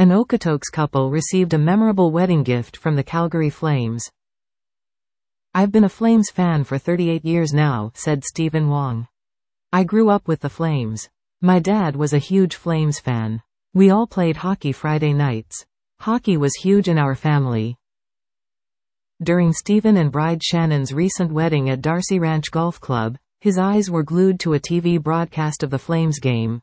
An Okotoks couple received a memorable wedding gift from the Calgary Flames. "I've been a Flames fan for 38 years now," said Stephen Wong. "I grew up with the Flames. My dad was a huge Flames fan. We all played hockey Friday nights. Hockey was huge in our family." During Stephen and bride Shannon's recent wedding at Darcy Ranch Golf Club, his eyes were glued to a TV broadcast of the Flames game.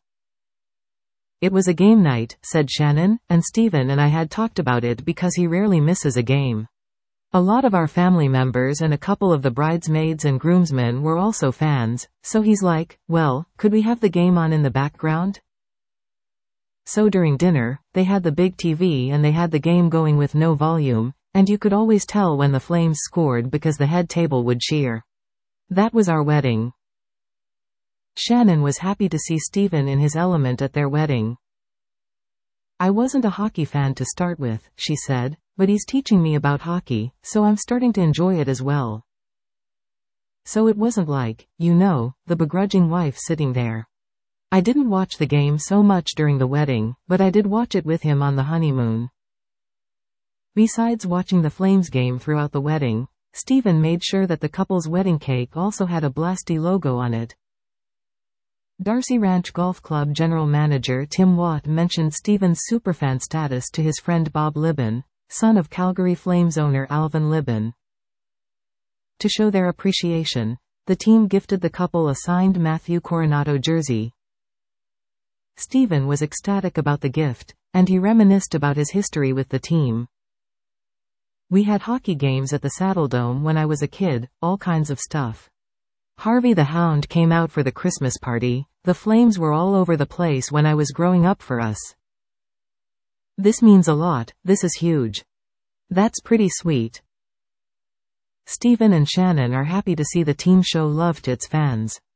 "It was a game night," said Shannon, "and Stephen and I had talked about it because he rarely misses a game. A lot of our family members and a couple of the bridesmaids and groomsmen were also fans, so he's like, well, could we have the game on in the background?" So during dinner, they had the big TV and they had the game going with no volume, and you could always tell when the Flames scored because the head table would cheer. That was our wedding. Shannon was happy to see Stephen in his element at their wedding. "I wasn't a hockey fan to start with," she said, "but he's teaching me about hockey, so I'm starting to enjoy it as well." So it wasn't like, the begrudging wife sitting there. "I didn't watch the game so much during the wedding, but I did watch it with him on the honeymoon." Besides watching the Flames game throughout the wedding, Stephen made sure that the couple's wedding cake also had a Blasty logo on it. Darcy Ranch Golf Club general manager Tim Watt mentioned Stephen's superfan status to his friend Bob Libben, son of Calgary Flames owner Alvin Libben. To show their appreciation, the team gifted the couple a signed Matthew Coronato jersey. Stephen was ecstatic about the gift, and he reminisced about his history with the team. "We had hockey games at the Saddledome when I was a kid, all kinds of stuff. Harvey the Hound came out for the Christmas party. The Flames were all over the place when I was growing up for us. This means a lot, this is huge. That's pretty sweet." Stephen and Shannon are happy to see the team show love to its fans.